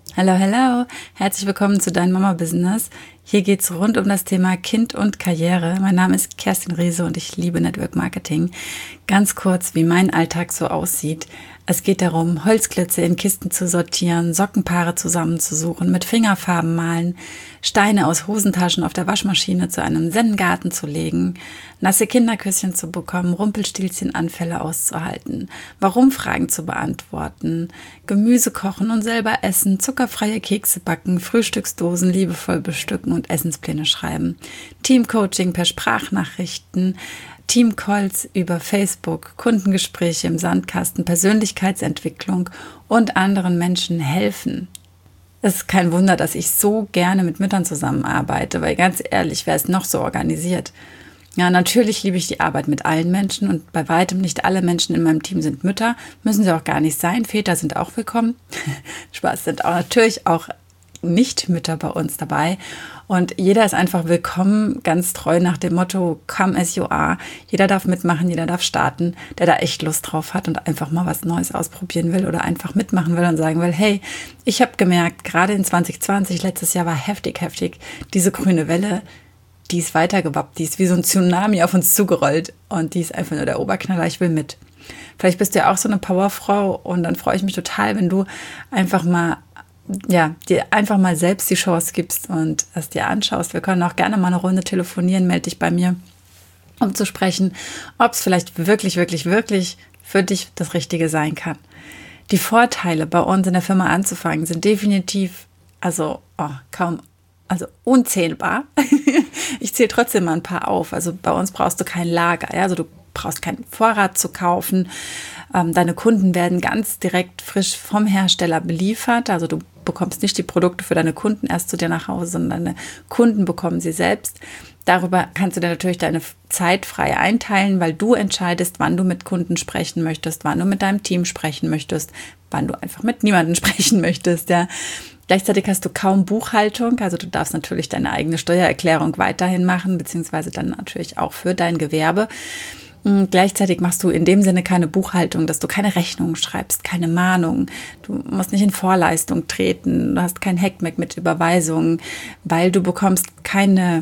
Hallo, hallo, herzlich willkommen zu Dein Mama Business. Hier geht's rund um das Thema Kind und Karriere. Mein Name ist Kerstin Riese und ich liebe Network Marketing. Ganz kurz, wie mein Alltag so aussieht. Es geht darum, Holzklötze in Kisten zu sortieren, Sockenpaare zusammenzusuchen, mit Fingerfarben malen, Steine aus Hosentaschen auf der Waschmaschine zu einem Zen-Garten zu legen, nasse Kinderküsschen zu bekommen, Rumpelstilzchenanfälle auszuhalten, Warum-Fragen zu beantworten, Gemüse kochen und selber essen, zuckerfreie Kekse backen, Frühstücksdosen liebevoll bestücken und Essenspläne schreiben, Teamcoaching per Sprachnachrichten, Teamcalls über Facebook, Kundengespräche im Sandkasten, Persönlichkeitsentwicklung und anderen Menschen helfen. Es ist kein Wunder, dass ich so gerne mit Müttern zusammenarbeite, weil ganz ehrlich, wer ist noch so organisiert? Ja, natürlich liebe ich die Arbeit mit allen Menschen und bei weitem nicht alle Menschen in meinem Team sind Mütter, müssen sie auch gar nicht sein. Väter sind auch willkommen. Spaß, sind auch natürlich auch Nicht-Mütter bei uns dabei. Und jeder ist einfach willkommen, ganz treu nach dem Motto, come as you are. Jeder darf mitmachen, jeder darf starten, der da echt Lust drauf hat und einfach mal was Neues ausprobieren will oder einfach mitmachen will und sagen will, hey, ich habe gemerkt, gerade in 2020, letztes Jahr war heftig, diese grüne Welle, die ist weitergewappt, die ist wie so ein Tsunami auf uns zugerollt und die ist einfach nur der Oberknaller, ich will mit. Vielleicht bist du ja auch so eine Powerfrau und dann freue ich mich total, wenn du einfach mal dir einfach mal selbst die Chance gibst und es dir anschaust. Wir können auch gerne mal eine Runde telefonieren, melde dich bei mir, um zu sprechen, ob es vielleicht wirklich, wirklich, wirklich für dich das Richtige sein kann. Die Vorteile, bei uns in der Firma anzufangen, sind definitiv, unzählbar. Ich zähle trotzdem mal ein paar auf. Also bei uns brauchst du kein Lager, ja? Also du brauchst keinen Vorrat zu kaufen. Deine Kunden werden ganz direkt frisch vom Hersteller beliefert. Also du bekommst nicht die Produkte für deine Kunden erst zu dir nach Hause, sondern deine Kunden bekommen sie selbst. Darüber kannst du dir natürlich deine Zeit frei einteilen, weil du entscheidest, wann du mit Kunden sprechen möchtest, wann du mit deinem Team sprechen möchtest, wann du einfach mit niemandem sprechen möchtest. Ja. Gleichzeitig hast du kaum Buchhaltung, also du darfst natürlich deine eigene Steuererklärung weiterhin machen, beziehungsweise dann natürlich auch für dein Gewerbe. Gleichzeitig machst du in dem Sinne keine Buchhaltung, dass du keine Rechnungen schreibst, keine Mahnungen. Du musst nicht in Vorleistung treten, du hast kein Hackmack mit Überweisungen, weil du bekommst keine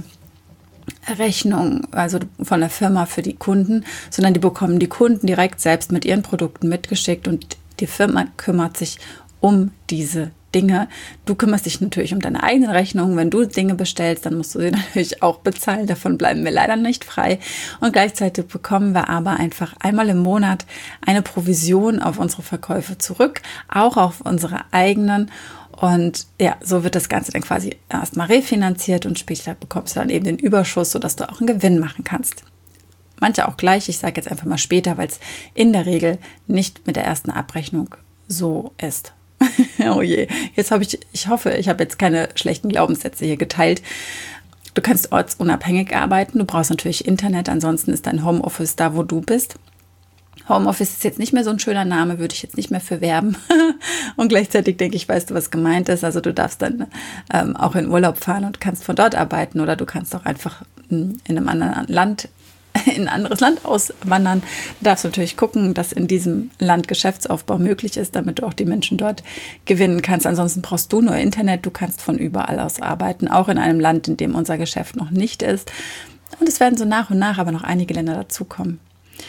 Rechnung, also von der Firma für die Kunden, sondern die bekommen die Kunden direkt selbst mit ihren Produkten mitgeschickt und die Firma kümmert sich um diese Dinge. Du kümmerst dich natürlich um deine eigenen Rechnungen. Wenn du Dinge bestellst, dann musst du sie natürlich auch bezahlen. Davon bleiben wir leider nicht frei. Und gleichzeitig bekommen wir aber einfach einmal im Monat eine Provision auf unsere Verkäufe zurück, auch auf unsere eigenen. Und ja, so wird das Ganze dann quasi erstmal refinanziert und später bekommst du dann eben den Überschuss, sodass du auch einen Gewinn machen kannst. Manche auch gleich, ich sage jetzt einfach mal später, weil es in der Regel nicht mit der ersten Abrechnung so ist. Oh je, ich hoffe, ich habe jetzt keine schlechten Glaubenssätze hier geteilt. Du kannst ortsunabhängig arbeiten, du brauchst natürlich Internet, ansonsten ist dein Homeoffice da, wo du bist. Homeoffice ist jetzt nicht mehr so ein schöner Name, würde ich jetzt nicht mehr für werben. Und gleichzeitig denke ich, weißt du, was gemeint ist. Also du darfst dann auch in Urlaub fahren und kannst von dort arbeiten oder du kannst auch einfach in einem anderen Land in ein anderes Land auswandern, darfst du natürlich gucken, dass in diesem Land Geschäftsaufbau möglich ist, damit du auch die Menschen dort gewinnen kannst. Ansonsten brauchst du nur Internet, du kannst von überall aus arbeiten, auch in einem Land, in dem unser Geschäft noch nicht ist. Und es werden so nach und nach aber noch einige Länder dazukommen.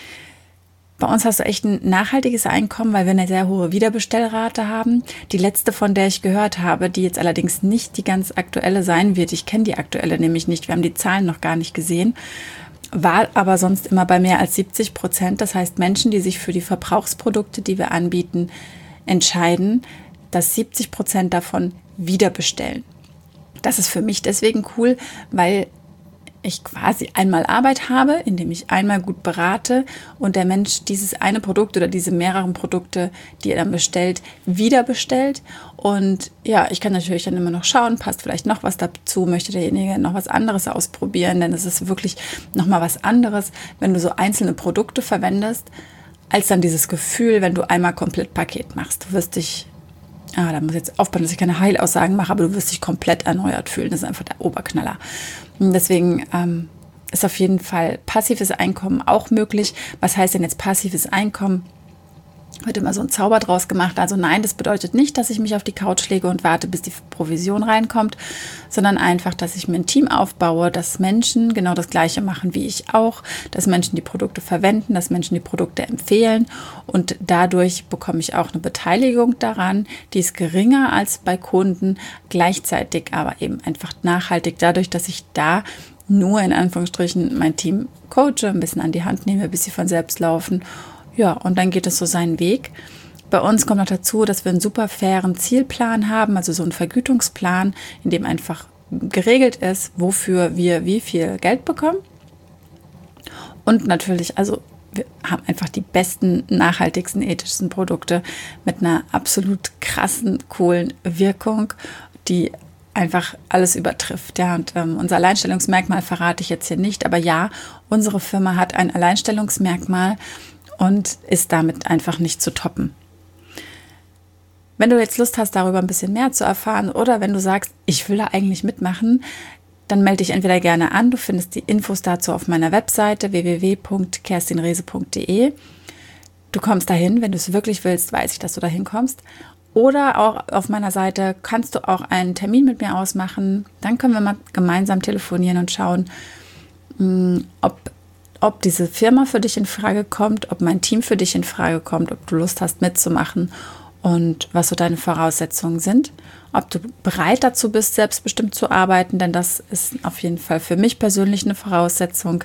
Bei uns hast du echt ein nachhaltiges Einkommen, weil wir eine sehr hohe Wiederbestellrate haben. Die letzte, von der ich gehört habe, die jetzt allerdings nicht die ganz aktuelle sein wird, ich kenne die aktuelle nämlich nicht, wir haben die Zahlen noch gar nicht gesehen, war aber sonst immer bei mehr als 70%. Das heißt, Menschen, die sich für die Verbrauchsprodukte, die wir anbieten, entscheiden, dass 70% davon wieder bestellen. Das ist für mich deswegen cool, weil ich quasi einmal Arbeit habe, indem ich einmal gut berate und der Mensch dieses eine Produkt oder diese mehreren Produkte, die er dann bestellt, wieder bestellt. Und ja, ich kann natürlich dann immer noch schauen, passt vielleicht noch was dazu, möchte derjenige noch was anderes ausprobieren, denn es ist wirklich nochmal was anderes, wenn du so einzelne Produkte verwendest, als dann dieses Gefühl, wenn du einmal komplett Paket machst. Du wirst dich, da muss ich jetzt aufpassen, dass ich keine Heilaussagen mache, aber du wirst dich komplett erneuert fühlen. Das ist einfach der Oberknaller. Und deswegen ist auf jeden Fall passives Einkommen auch möglich. Was heißt denn jetzt passives Einkommen? Wird immer so ein Zauber draus gemacht. Also nein, das bedeutet nicht, dass ich mich auf die Couch lege und warte, bis die Provision reinkommt, sondern einfach, dass ich mir ein Team aufbaue, dass Menschen genau das Gleiche machen wie ich auch, dass Menschen die Produkte verwenden, dass Menschen die Produkte empfehlen und dadurch bekomme ich auch eine Beteiligung daran, die ist geringer als bei Kunden, gleichzeitig aber eben einfach nachhaltig, dadurch, dass ich da nur in Anführungsstrichen mein Team coache, ein bisschen an die Hand nehme, bis sie von selbst laufen. Ja, und dann geht es so seinen Weg. Bei uns kommt noch dazu, dass wir einen super fairen Zielplan haben, also so einen Vergütungsplan, in dem einfach geregelt ist, wofür wir wie viel Geld bekommen. Und natürlich, also wir haben einfach die besten, nachhaltigsten, ethischsten Produkte mit einer absolut krassen, coolen Wirkung, die einfach alles übertrifft. Ja, und unser Alleinstellungsmerkmal verrate ich jetzt hier nicht, aber ja, unsere Firma hat ein Alleinstellungsmerkmal und ist damit einfach nicht zu toppen. Wenn du jetzt Lust hast, darüber ein bisschen mehr zu erfahren oder wenn du sagst, ich will da eigentlich mitmachen, dann melde dich entweder gerne an. Du findest die Infos dazu auf meiner Webseite www.kerstinrehse.de. Du kommst dahin, wenn du es wirklich willst, weiß ich, dass du dahin kommst. Oder auch auf meiner Seite kannst du auch einen Termin mit mir ausmachen. Dann können wir mal gemeinsam telefonieren und schauen, ob diese Firma für dich in Frage kommt, ob mein Team für dich in Frage kommt, ob du Lust hast mitzumachen und was so deine Voraussetzungen sind. Ob du bereit dazu bist, selbstbestimmt zu arbeiten, denn das ist auf jeden Fall für mich persönlich eine Voraussetzung.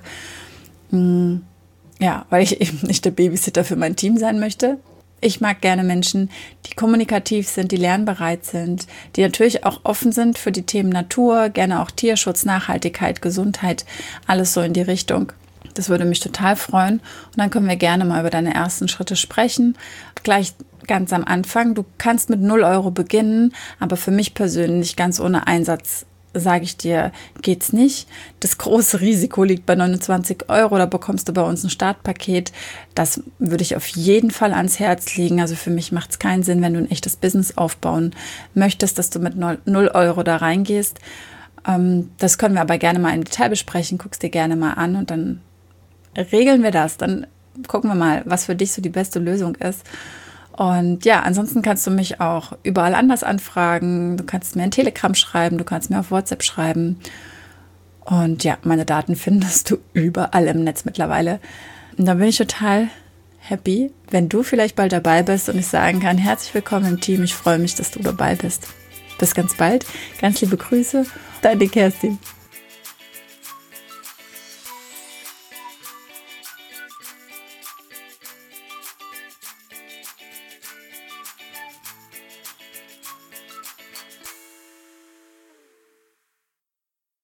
Ja, weil ich eben nicht der Babysitter für mein Team sein möchte. Ich mag gerne Menschen, die kommunikativ sind, die lernbereit sind, die natürlich auch offen sind für die Themen Natur, gerne auch Tierschutz, Nachhaltigkeit, Gesundheit, alles so in die Richtung. Das würde mich total freuen. Und dann können wir gerne mal über deine ersten Schritte sprechen. Gleich ganz am Anfang. Du kannst mit 0 Euro beginnen, aber für mich persönlich ganz ohne Einsatz, sage ich dir, geht's nicht. Das große Risiko liegt bei 29 Euro. Da bekommst du bei uns ein Startpaket. Das würde ich auf jeden Fall ans Herz legen. Also für mich macht es keinen Sinn, wenn du ein echtes Business aufbauen möchtest, dass du mit 0 Euro da reingehst. Das können wir aber gerne mal im Detail besprechen. Guckst dir gerne mal an und dann regeln wir das. Dann gucken wir mal, was für dich so die beste Lösung ist. Und ja, ansonsten kannst du mich auch überall anders anfragen. Du kannst mir ein Telegram schreiben, du kannst mir auf WhatsApp schreiben. Und ja, meine Daten findest du überall im Netz mittlerweile. Und da bin ich total happy, wenn du vielleicht bald dabei bist und ich sagen kann, herzlich willkommen im Team. Ich freue mich, dass du dabei bist. Bis ganz bald. Ganz liebe Grüße. Deine Kerstin.